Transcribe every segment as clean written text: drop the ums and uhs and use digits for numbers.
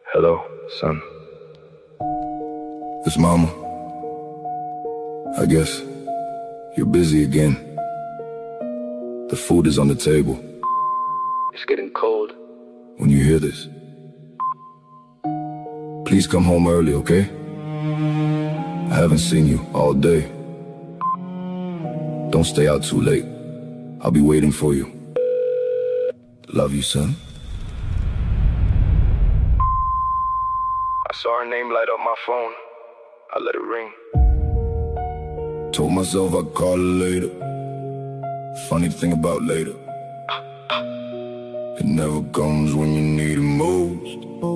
Hello, son. It's Mama. I guess you're busy again. The food is on the table. It's getting cold. When you hear this, please come home early, okay? I haven't seen you all day. Don't stay out too late. I'll be waiting for you. Love you, son. I saw her name light up my phone. I let it ring. Told myself I'd call her later. Funny thing about later, it never comes when you need it most.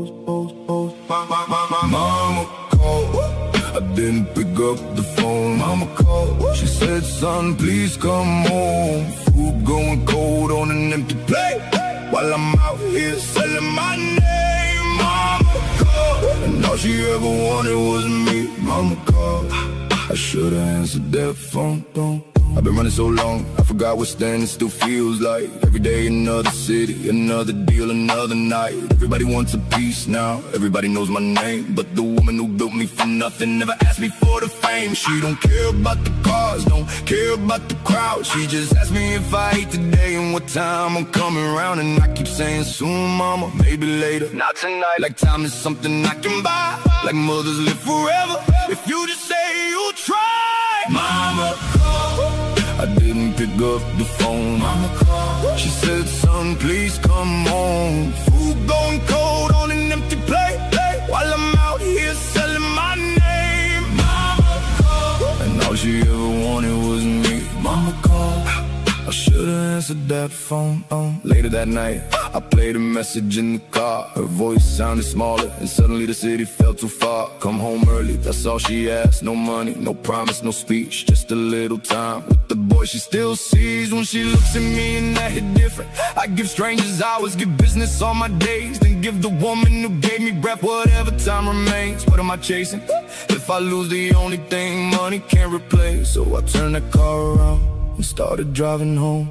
Mama called, I didn't pick up the phone. Mama called, she said, son, please come home. Food going cold on an empty plate, while I'm out here selling my name. Mama called, and all she ever wanted was me. Mama called, I should've answered that phone. I've been running so long, I forgot what standing still feels like. Every day another city, another deal, another night. Everybody wants a piece now, everybody knows my name. But the woman who built me from nothing never asked me for the fame. She don't care about the cars, don't care about the crowd. She just asked me if I ate today and what time I'm coming around. And I keep saying soon, mama, maybe later, not tonight. Like time is something I can buy, like mothers live forever. If you just say you'll try. Mama called, I didn't pick up the phone. Mama called, she said, son, please come home. Food going cold on an empty plate, while I'm out here selling my name. Mama called, and all she ever wanted was me. Mama called, I should've answered that phone. Later that night, I played a message in the car. Her voice sounded smaller, and suddenly the city felt too far. Come home early, that's all she asked. No money, no promise, no speech, just a little time with the boy she still sees. When she looks at me and that hit different. I give strangers hours, give business all my days, then give the woman who gave me breath whatever time remains. What am I chasing? If I lose the only thing money can't replace. So I turned the car around and started driving home.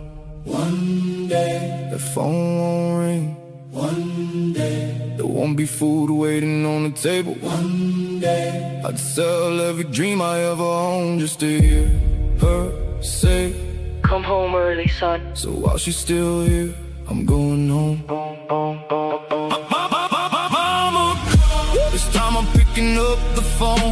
One day the phone won't ring. One day there won't be food waiting on the table. One day I'd sell every dream I ever owned just to hear her say, come home early, son. so while she's still here, I'm going home. Mama called, this time I'm picking up the phone.